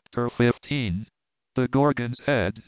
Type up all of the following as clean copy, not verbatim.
Chapter 15. The Gorgon's Head.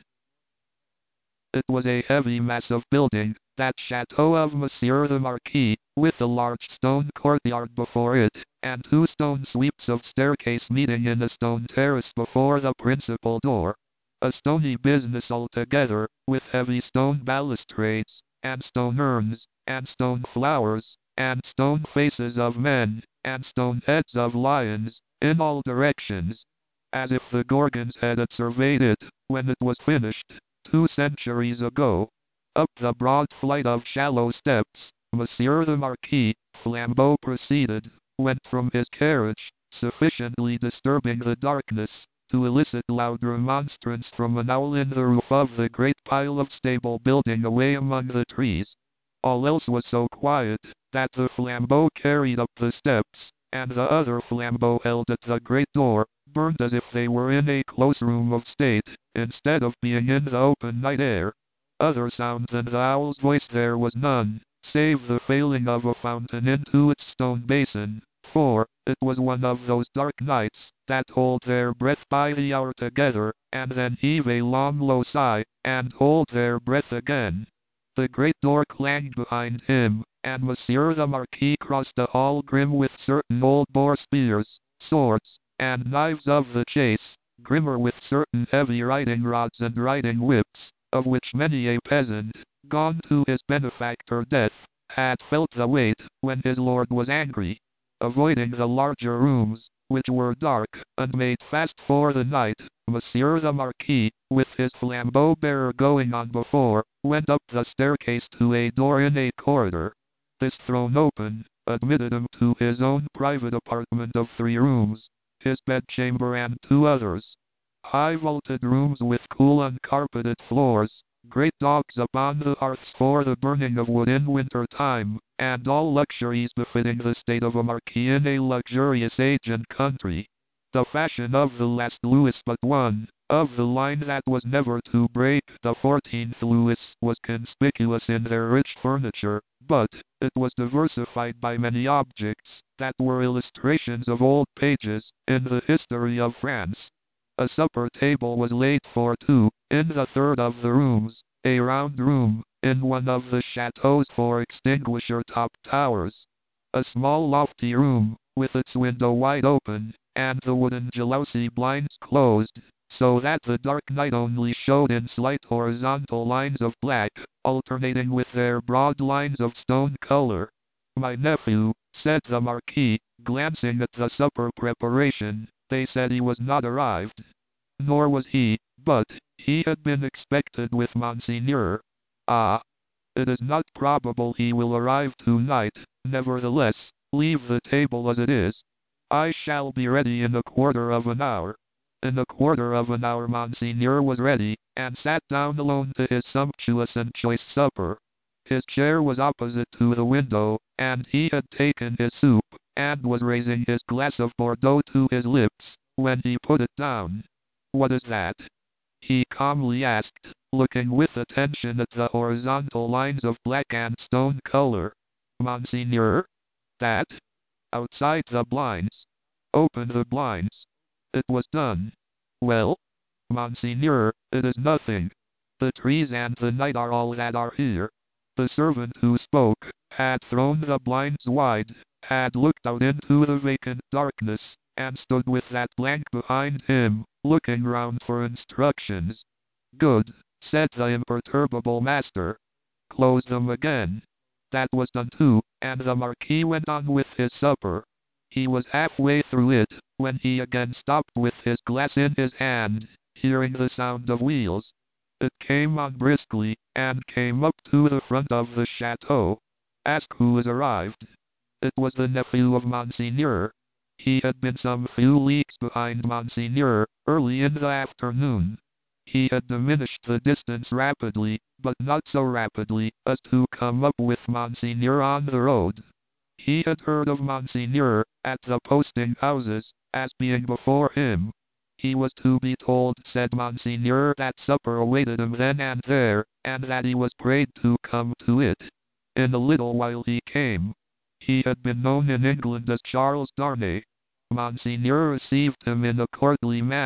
It was a heavy massive building, that chateau of Monsieur the Marquis, with a large stone courtyard before it, and two stone sweeps of staircase meeting in a stone terrace before the principal door. A stony business altogether, with heavy stone balustrades, and stone urns, and stone flowers, and stone faces of men, and stone heads of lions, in all directions, as if the Gorgon's Head had surveyed it, when it was finished, 2 centuries ago. Up the broad flight of shallow steps, Monsieur the Marquis, Flambeau proceeded, went from his carriage, sufficiently disturbing the darkness, to elicit loud remonstrance from an owl in the roof of the great pile of stable building away among the trees. All else was so quiet, that the Flambeau carried up the steps, and the other Flambeau held at the great door, burned as if they were in a close room of state, instead of being in the open night air. Other sound than the owl's voice there was none, save the falling of a fountain into its stone basin, for it was one of those dark nights, that hold their breath by the hour together, and then heave a long low sigh, and hold their breath again. The great door clanged behind him, and Monsieur the Marquis crossed a hall grim with certain old boar spears, swords, and knives of the chase, grimmer with certain heavy riding rods and riding whips, of which many a peasant, gone to his benefactor death, had felt the weight, when his lord was angry. Avoiding the larger rooms, which were dark, and made fast for the night, Monsieur the Marquis, with his flambeau bearer going on before, went up the staircase to a door in a corridor. This thrown open, admitted him to his own private apartment of 3 rooms, his bedchamber and 2 others. High vaulted rooms with cool uncarpeted floors, great dogs upon the hearths for the burning of wood in winter time, and all luxuries befitting the state of a marquis in a luxurious age and country. The fashion of the last Louis but one, of the line that was never to break, the 14th Louis, was conspicuous in their rich furniture, but it was diversified by many objects that were illustrations of old pages in the history of France. A supper table was laid for 2, in the third of the rooms, a round room, in one of the chateau's 4 extinguisher-top towers. A small lofty room, with its window wide open, and the wooden jalousie blinds closed, so that the dark night only showed in slight horizontal lines of black, alternating with their broad lines of stone color. "My nephew," said the Marquis, glancing at the supper preparation, "they said he was not arrived." Nor was he, but he had been expected with Monseigneur. "Ah, it is not probable he will arrive tonight, nevertheless, leave the table as it is. I shall be ready in a quarter of an hour." In a quarter of an hour Monseigneur was ready, and sat down alone to his sumptuous and choice supper. His chair was opposite to the window, and he had taken his soup, and was raising his glass of Bordeaux to his lips, when he put it down. "What is that?" he calmly asked, looking with attention at the horizontal lines of black and stone color. "Monseigneur? That? Outside the blinds. Open the blinds." It was done. "Well?" "Monseigneur, it is nothing. The trees and the night are all that are here." The servant who spoke had thrown the blinds wide, had looked out into the vacant darkness, and stood with that blank behind him, looking round for instructions. "Good," said the imperturbable master. "Close them again." That was done too, and the Marquis went on with his supper. He was halfway through it, when he again stopped with his glass in his hand, hearing the sound of wheels. It came on briskly, and came up to the front of the chateau. "Ask who is arrived." It was the nephew of Monseigneur. He had been some few leagues behind Monseigneur, early in the afternoon. He had diminished the distance rapidly, but not so rapidly as to come up with Monseigneur on the road. He had heard of Monseigneur, at the posting houses, as being before him. He was to be told, said Monseigneur, that supper awaited him then and there, and that he was prayed to come to it. In a little while he came. He had been known in England as Charles Darnay. Monseigneur received him in a courtly manner,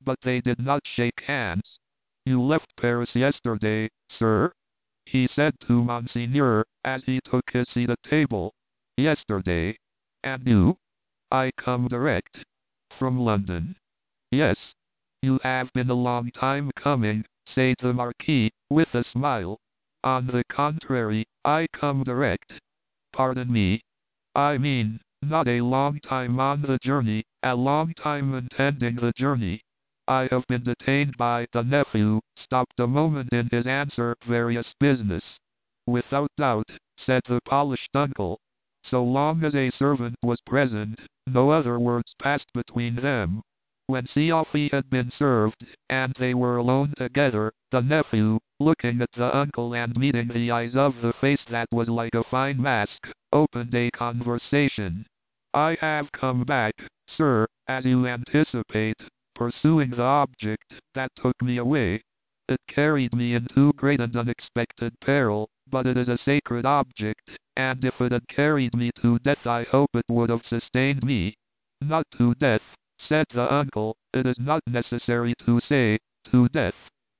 but they did not shake hands. You left Paris yesterday, sir? He said to Monseigneur, as he took his seat at table. Yesterday. And you? I come direct. From London. Yes. You have been a long time coming, said the Marquis, with a smile. On the contrary, I come direct. Pardon me. I mean, not a long time on the journey, a long time intending the journey. I have been detained by the nephew, stopped a moment in his answer, various business. Without doubt, said the polished uncle. So long as a servant was present, no other words passed between them. When coffee had been served, and they were alone together, the nephew, looking at the uncle and meeting the eyes of the face that was like a fine mask, opened a conversation. I have come back, sir, as you anticipate, pursuing the object that took me away. It carried me into great and unexpected peril, but it is a sacred object, and if it had carried me to death I hope it would have sustained me. Not to death, said the uncle, it is not necessary to say, to death.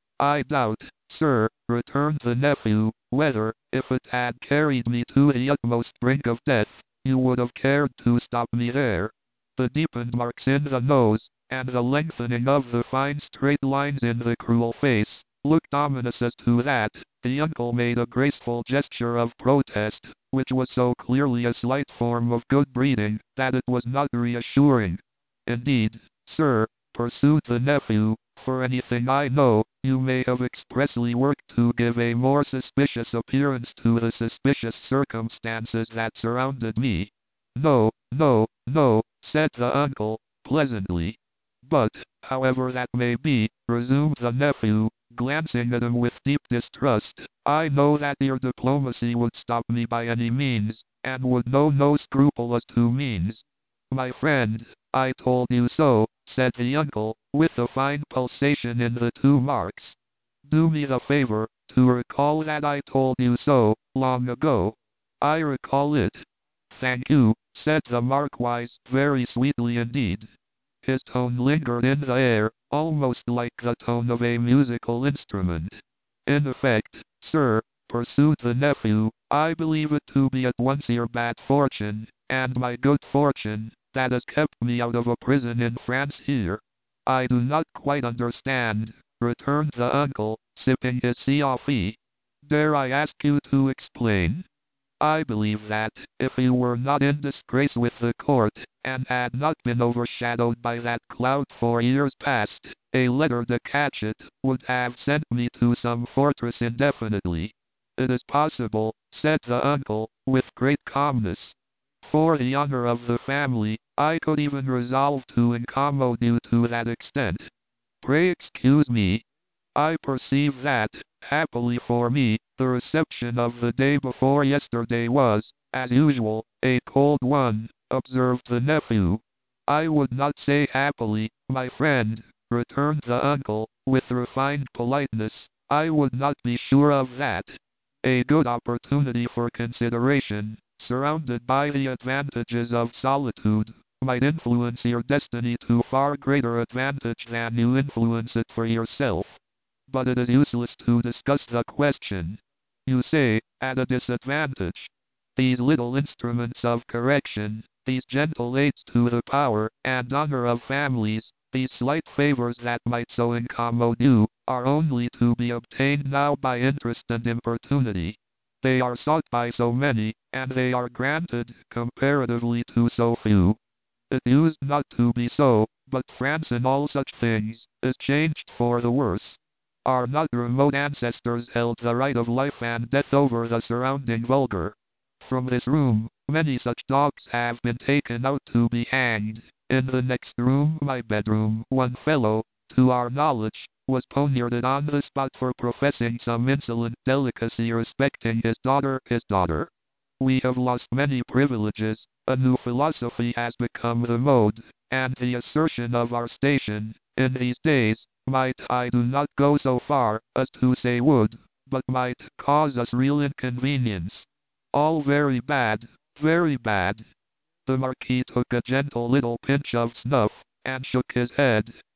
I doubt, sir, returned the nephew, whether, if it had carried me to the utmost brink of death, you would have cared to stop me there. The deepened marks in the nose, and the lengthening of the fine straight lines in the cruel face, looked ominous as to that. The uncle made a graceful gesture of protest, which was so clearly a slight form of good breeding, that it was not reassuring. Indeed, sir, pursued the nephew, for anything I know, you may have expressly worked to give a more suspicious appearance to the suspicious circumstances that surrounded me. No, no, no, said the uncle, pleasantly. But, however that may be, resumed the nephew, glancing at him with deep distrust, I know that your diplomacy would stop me by any means, and would know no scruple as to means. My friend, I told you so, said the uncle, with a fine pulsation in the two marks. Do me the favor to recall that I told you so, long ago. I recall it. Thank you, said the Marquis, very sweetly indeed. His tone lingered in the air, almost like the tone of a musical instrument. In effect, sir, pursued the nephew, I believe it to be at once your bad fortune, and my good fortune, that has kept me out of a prison in France here. I do not quite understand, returned the uncle, sipping his coffee. Dare I ask you to explain? I believe that, if you were not in disgrace with the court, and had not been overshadowed by that cloud for years past, a letter to catch it would have sent me to some fortress indefinitely. It is possible, said the uncle, with great calmness. For the honor of the family, I could even resolve to incommode you to that extent. Pray excuse me. I perceive that, happily for me, the reception of the day before yesterday was, as usual, a cold one, observed the nephew. I would not say happily, my friend, returned the uncle, with refined politeness. I would not be sure of that. A good opportunity for consideration, surrounded by the advantages of solitude, might influence your destiny to far greater advantage than you influence it for yourself. But it is useless to discuss the question. You say, at a disadvantage. These little instruments of correction, these gentle aids to the power and honor of families, these slight favors that might so incommode you, are only to be obtained now by interest and importunity. They are sought by so many, and they are granted, comparatively to so few. It used not to be so, but France in all such things, is changed for the worse. Our not remote ancestors held the right of life and death over the surrounding vulgar. From this room, many such dogs have been taken out to be hanged. In the next room, my bedroom, one fellow, to our knowledge, was poniarded on the spot for professing some insolent delicacy respecting his daughter. We have lost many privileges, a new philosophy has become the mode, and the assertion of our station, in these days, might, I do not go so far as to say would, but might cause us real inconvenience. All very bad, very bad. The Marquis took a gentle little pinch of snuff, and shook his head,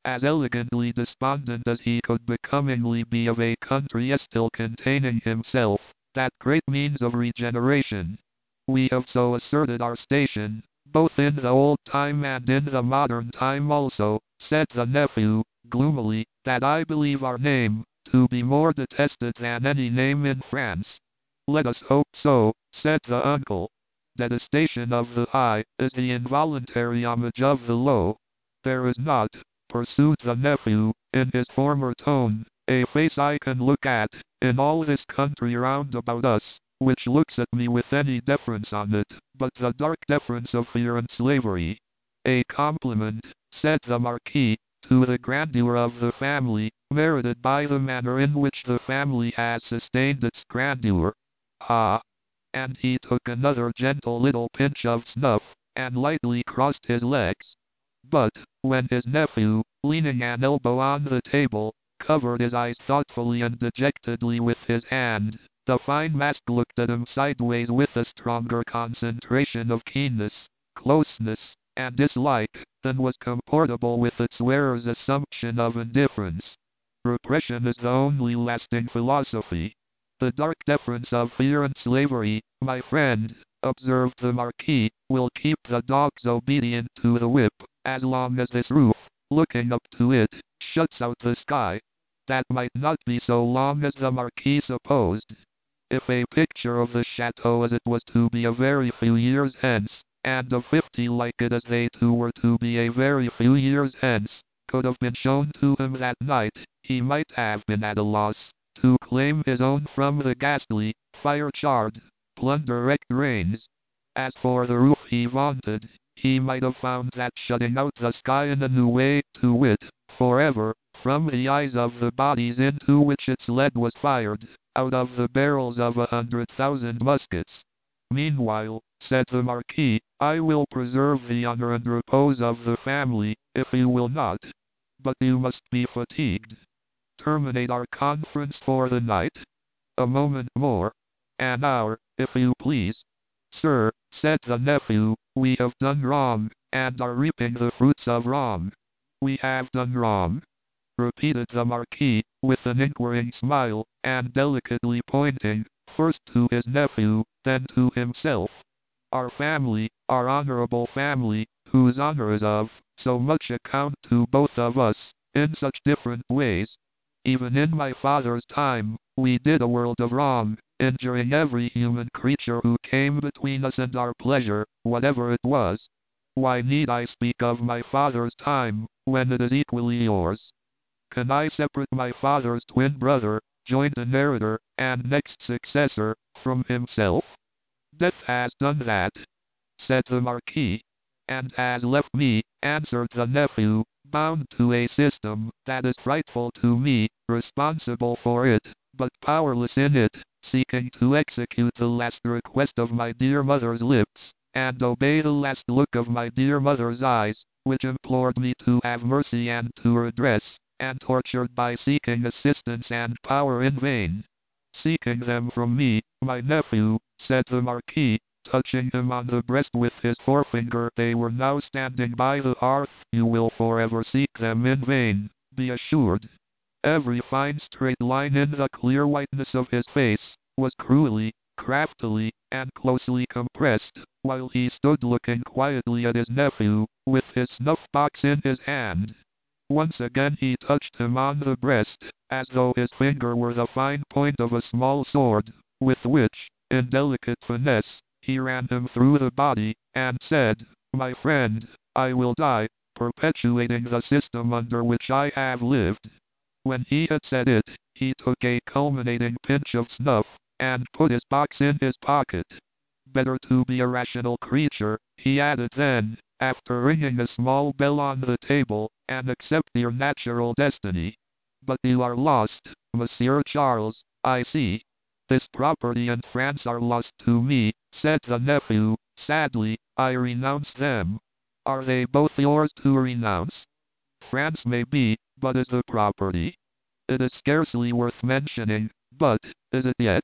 as elegantly despondent as he could becomingly be of a country still containing himself, that great means of regeneration. We have so asserted our station, both in the old time and in the modern time also, said the nephew, gloomily, that I believe our name to be more detested than any name in France. Let us hope so, said the uncle. Detestation of the high is the involuntary homage of the low. There is not, pursued the nephew, in his former tone, a face I can look at, in all this country round about us, which looks at me with any deference on it, but the dark deference of fear and slavery. A compliment, said the Marquis, to the grandeur of the family, merited by the manner in which the family has sustained its grandeur. Ah! And he took another gentle little pinch of snuff, and lightly crossed his legs. But, when his nephew, leaning an elbow on the table, covered his eyes thoughtfully and dejectedly with his hand, the fine mask looked at him sideways with a stronger concentration of keenness, closeness, and dislike, than was comportable with its wearer's assumption of indifference. Repression is the only lasting philosophy. The dark deference of fear and slavery, my friend, observed the Marquis, will keep the dogs obedient to the whip, as long as this roof, looking up to it, shuts out the sky. That might not be so long as the Marquis supposed. If a picture of the chateau as it was to be a very few years hence, and of 50 like it as they two were to be a very few years hence, could have been shown to him that night, he might have been at a loss to claim his own from the ghastly, fire-charred, plunder-wrecked rains. As for the roof he vaunted, he might have found that shutting out the sky in a new way, to wit, forever, from the eyes of the bodies into which its lead was fired, out of the barrels of 100,000 muskets. Meanwhile, said the Marquis, I will preserve the honor and repose of the family, if you will not. But you must be fatigued. Terminate our conference for the night? A moment more. An hour, if you please. Sir, said the nephew, we have done wrong, and are reaping the fruits of wrong. We have done wrong? Repeated the Marquis, with an inquiring smile, and delicately pointing, first to his nephew, then to himself. Our family, our honorable family, whose honor is of so much account to both of us, in such different ways. Even in my father's time, we did a world of wrong, injuring every human creature who came between us and our pleasure, whatever it was. Why need I speak of my father's time, when it is equally yours? Can I separate my father's twin brother, joint inheritor, and next successor, from himself? Death has done that, said the Marquis, and has left me, answered the nephew, bound to a system that is frightful to me, responsible for it, but powerless in it, seeking to execute the last request of my dear mother's lips, and obey the last look of my dear mother's eyes, which implored me to have mercy and to redress, and tortured by seeking assistance and power in vain. Seeking them from me, my nephew, said the Marquis, touching him on the breast with his forefinger. They were now standing by the hearth. You will forever seek them in vain, be assured. Every fine straight line in the clear whiteness of his face was cruelly, craftily, and closely compressed, while he stood looking quietly at his nephew, with his snuff-box in his hand. Once again he touched him on the breast, as though his finger were the fine point of a small sword, with which, in delicate finesse, he ran him through the body, and said, My friend, I will die, perpetuating the system under which I have lived. When he had said it, he took a culminating pinch of snuff, and put his box in his pocket. Better to be a rational creature, he added then, after ringing a small bell on the table, and accept your natural destiny. But you are lost, Monsieur Charles, I see. This property and France are lost to me, said the nephew, sadly. I renounce them. Are they both yours to renounce? France may be, but is the property? It is scarcely worth mentioning, but, is it yet?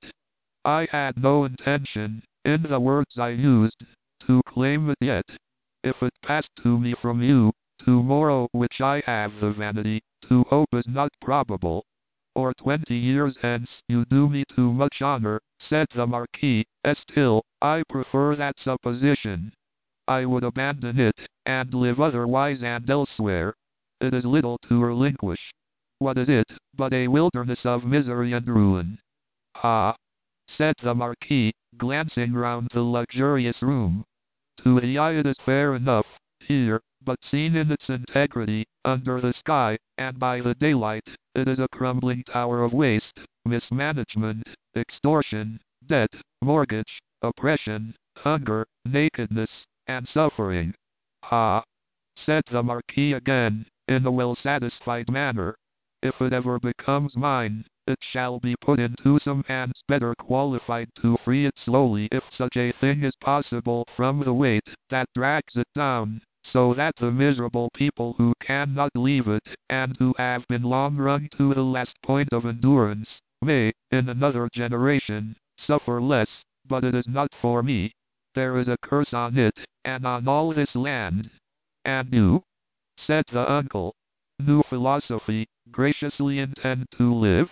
I had no intention, in the words I used, to claim it yet. If it passed to me from you, tomorrow which I have the vanity to hope is not probable. Or 20 years hence you do me too much honor, said the Marquis. Still, I prefer that supposition. I would abandon it, and live otherwise and elsewhere. It is little to relinquish. What is it, but a wilderness of misery and ruin? Ah, said the Marquis, glancing round the luxurious room. To the eye it is fair enough, here, but seen in its integrity, under the sky, and by the daylight, it is a crumbling tower of waste, mismanagement, extortion, debt, mortgage, oppression, hunger, nakedness, and suffering. Ah, said the Marquis again, in a well-satisfied manner. If it ever becomes mine, it shall be put into some hands better qualified to free it slowly if such a thing is possible from the weight that drags it down, so that the miserable people who cannot leave it, and who have been long wrung to the last point of endurance, may, in another generation, suffer less, but it is not for me. There is a curse on it, and on all this land. And you, said the uncle, new philosophy, graciously intend to live?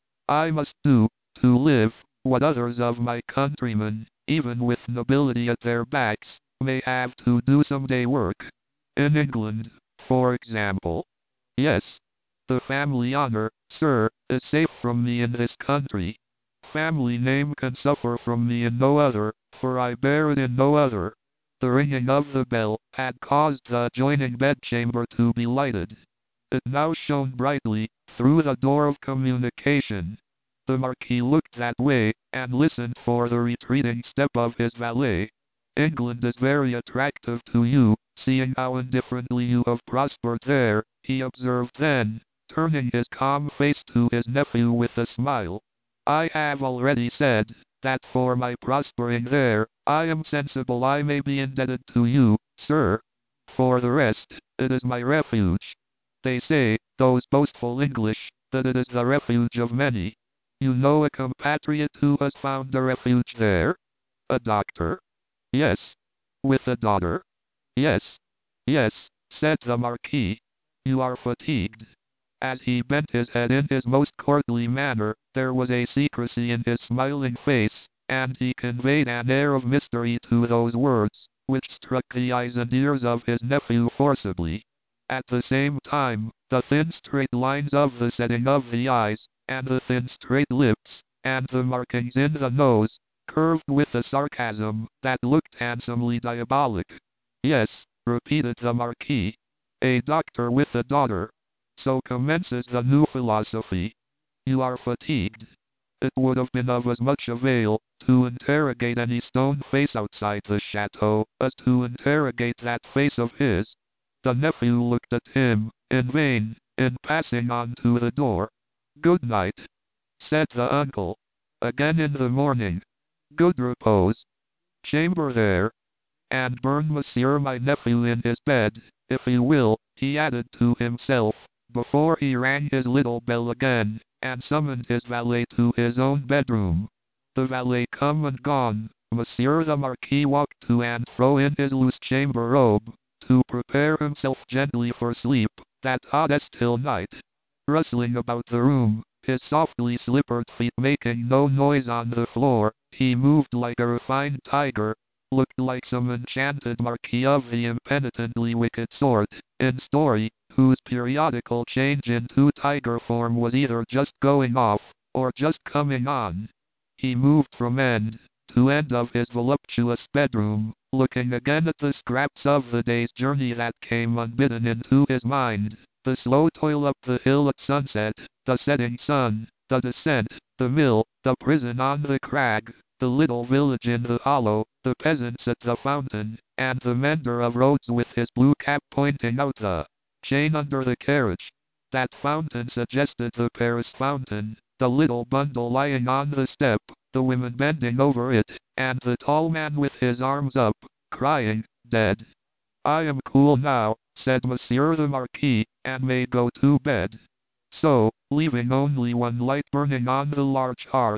I must do, to live, what others of my countrymen, even with nobility at their backs, may have to do some day work. In England, for example. Yes. The family honor, sir, is safe from me in this country. Family name can suffer from me in no other, for I bear it in no other. The ringing of the bell had caused the adjoining bedchamber to be lighted. It now shone brightly, through the door of communication. The Marquis looked that way, and listened for the retreating step of his valet. England is very attractive to you, seeing how indifferently you have prospered there, he observed then, turning his calm face to his nephew with a smile. I have already said, that for my prospering there, I am sensible I may be indebted to you, sir. For the rest, it is my refuge. They say, those boastful English, that it is the refuge of many. You know a compatriot who has found a refuge there? A doctor? Yes. With a daughter? Yes. Yes, said the Marquis. You are fatigued. As he bent his head in his most courtly manner, there was a secrecy in his smiling face, and he conveyed an air of mystery to those words, which struck the eyes and ears of his nephew forcibly. At the same time, the thin straight lines of the setting of the eyes, and the thin straight lips, and the markings in the nose, curved with a sarcasm that looked handsomely diabolic. Yes, repeated the Marquis. A doctor with a daughter. So commences the new philosophy. You are fatigued. It would have been of as much avail to interrogate any stone face outside the chateau as to interrogate that face of his. The nephew looked at him, in vain, in passing on to the door. Good night, said the uncle. Again in the morning. Good repose. Chamber there. And burn monsieur my nephew in his bed, if he will, he added to himself, before he rang his little bell again, and summoned his valet to his own bedroom. The valet come and gone, Monsieur the Marquis walked to and fro in his loose chamber robe, to prepare himself gently for sleep, that hot still night. Rustling about the room, his softly slippered feet making no noise on the floor, he moved like a refined tiger, looked like some enchanted marquis of the impenitently wicked sort, in story, whose periodical change into tiger form was either just going off, or just coming on. He moved from end to end of his voluptuous bedroom, looking again at the scraps of the day's journey that came unbidden into his mind, the slow toil up the hill at sunset, the setting sun, the descent, the mill, the prison on the crag, the little village in the hollow, the peasants at the fountain, and the mender of roads with his blue cap pointing out the chain under the carriage. That fountain suggested the Paris fountain, the little bundle lying on the step, the women bending over it, and the tall man with his arms up, crying, dead. I am cool now, said Monsieur the Marquis, and may go to bed. So, leaving only one light burning on the large hearth,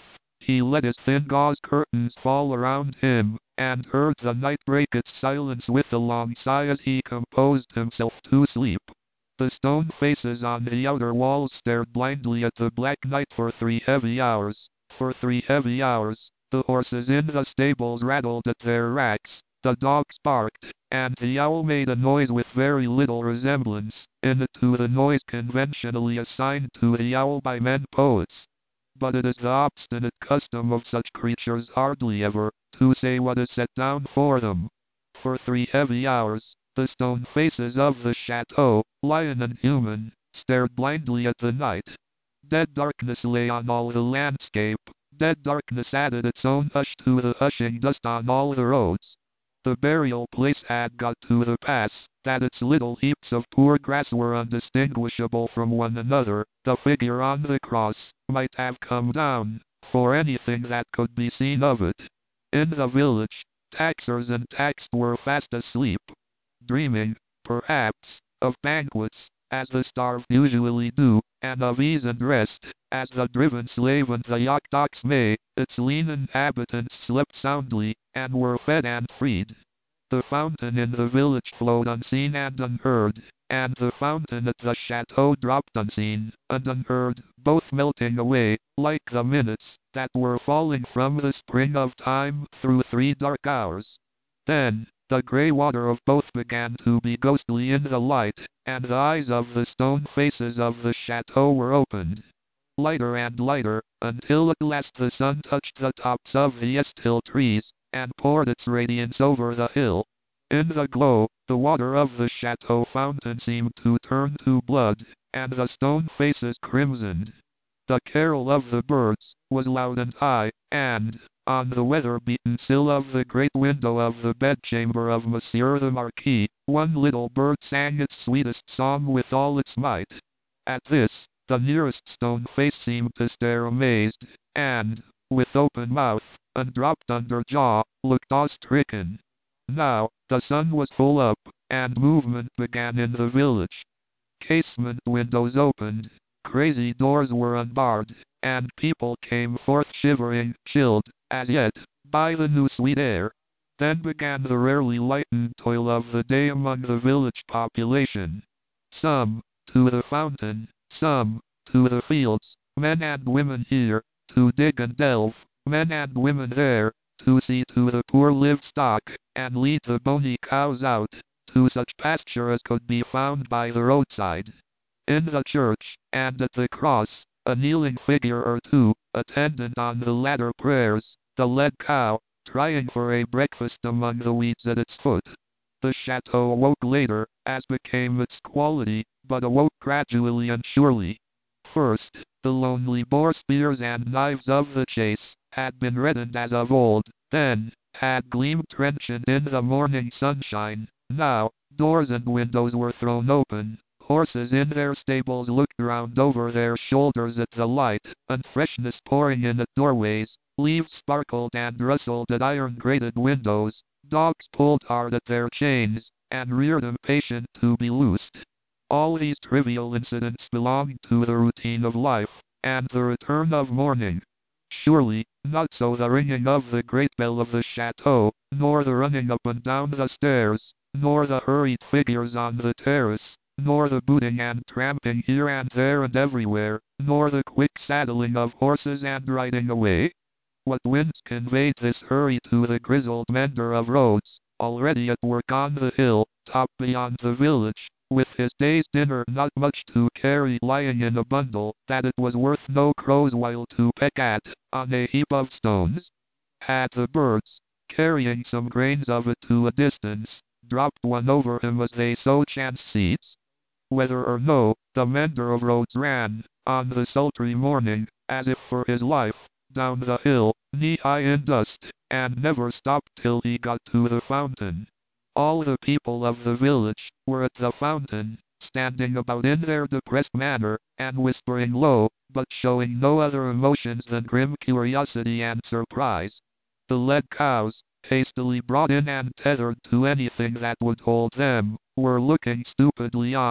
he let his thin gauze curtains fall around him, and heard the night break its silence with a long sigh as he composed himself to sleep. The stone faces on the outer walls stared blindly at the black night for 3 heavy hours. For 3 heavy hours, the horses in the stables rattled at their racks, the dogs barked, and the owl made a noise with very little resemblance in it to the noise conventionally assigned to the owl by men poets. But it is the obstinate custom of such creatures hardly ever to say what is set down for them. For 3 heavy hours, the stone faces of the chateau, lion and human, stared blindly at the night. Dead darkness lay on all the landscape. Dead darkness added its own hush to the hushing dust on all the roads. The burial place had got to the pass that its little heaps of poor grass were undistinguishable from one another. The figure on the cross might have come down, for anything that could be seen of it. In the village, taxers and taxed were fast asleep, dreaming, perhaps, of banquets, as the starved usually do, and of ease and rest, as the driven slave and the yacht ox may. Its lean inhabitants slept soundly, and were fed and freed. The fountain in the village flowed unseen and unheard, and the fountain at the chateau dropped unseen and unheard, both melting away, like the minutes that were falling from the spring of time through 3 dark hours. Then, the grey water of both began to be ghostly in the light, and the eyes of the stone faces of the chateau were opened. Lighter and lighter, until at last the sun touched the tops of the Estill trees, and poured its radiance over the hill. In the glow, the water of the chateau fountain seemed to turn to blood, and the stone faces crimsoned. The carol of the birds was loud and high, and, on the weather-beaten sill of the great window of the bedchamber of Monsieur the Marquis, one little bird sang its sweetest song with all its might. At this, the nearest stone face seemed to stare amazed, and, with open mouth, and dropped under jaw, looked awe-stricken. Now, the sun was full up, and movement began in the village. Casement windows opened, crazy doors were unbarred, and people came forth shivering, chilled, as yet, by the new sweet air. Then began the rarely lightened toil of the day among the village population. Some, to the fountain, some, to the fields, men and women here, to dig and delve, men and women there, to see to the poor livestock, and lead the bony cows out, to such pasture as could be found by the roadside. In the church, and at the cross, a kneeling figure or two, attendant on the latter prayers, the led cow, trying for a breakfast among the weeds at its foot. The chateau awoke later, as became its quality, but awoke gradually and surely. First, the lonely boar spears and knives of the chase had been reddened as of old, then, had gleamed trenchant in the morning sunshine. Now, doors and windows were thrown open. Horses in their stables looked round over their shoulders at the light, and freshness pouring in at doorways. Leaves sparkled and rustled at iron-grated windows. Dogs pulled hard at their chains, and reared impatient to be loosed. All these trivial incidents belonged to the routine of life, and the return of morning. Surely, not so the ringing of the great bell of the chateau, nor the running up and down the stairs, nor the hurried figures on the terrace, nor the booting and tramping here and there and everywhere, nor the quick saddling of horses and riding away. What winds conveyed this hurry to the grizzled mender of roads, already at work on the hill top beyond the village, with his day's dinner not much to carry lying in a bundle that it was worth no crow's while to peck at, on a heap of stones? Had the birds, carrying some grains of it to a distance, dropped one over him as they sow chance seeds? Whether or no, the mender of roads ran, on the sultry morning, as if for his life, down the hill, knee-high in dust, and never stopped till he got to the fountain. All the people of the village were at the fountain, standing about in their depressed manner, and whispering low, but showing no other emotions than grim curiosity and surprise. The led cows, hastily brought in and tethered to anything that would hold them, were looking stupidly on.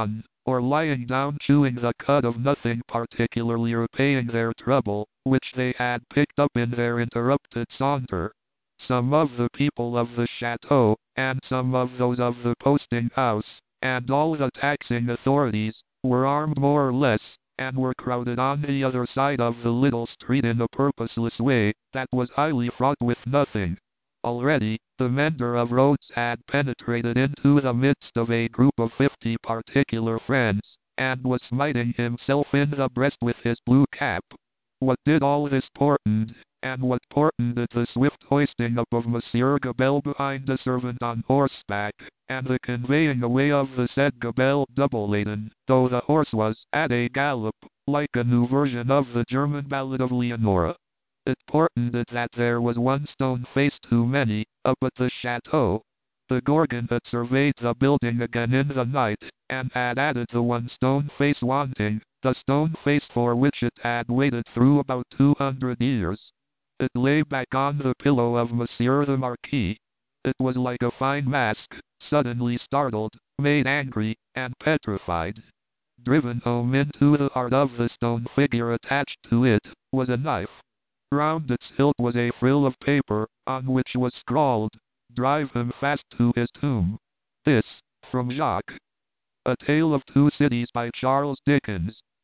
or lying down chewing the cud of nothing, particularly repaying their trouble, which they had picked up in their interrupted saunter. Some of the people of the chateau, and some of those of the posting house, and all the taxing authorities, were armed more or less, and were crowded on the other side of the little street in a purposeless way that was highly fraught with nothing. Already, the mender of roads had penetrated into the midst of a group of 50 particular friends, and was smiting himself in the breast with his blue cap. What did all this portend, and what portended the swift hoisting up of Monsieur Gabelle behind a servant on horseback, and the conveying away of the said Gabelle double laden, though the horse was at a gallop, like a new version of the German ballad of Leonora? It portended that there was one stone face too many, up at the chateau. The Gorgon had surveyed the building again in the night, and had added the one stone face wanting, the stone face for which it had waited through about 200 years. It lay back on the pillow of Monsieur the Marquis. It was like a fine mask, suddenly startled, made angry, and petrified. Driven home into the heart of the stone figure attached to it, was a knife. Round its hilt was a frill of paper, on which was scrawled, "Drive him fast to his tomb." This, from Jacques. A Tale of Two Cities by Charles Dickens.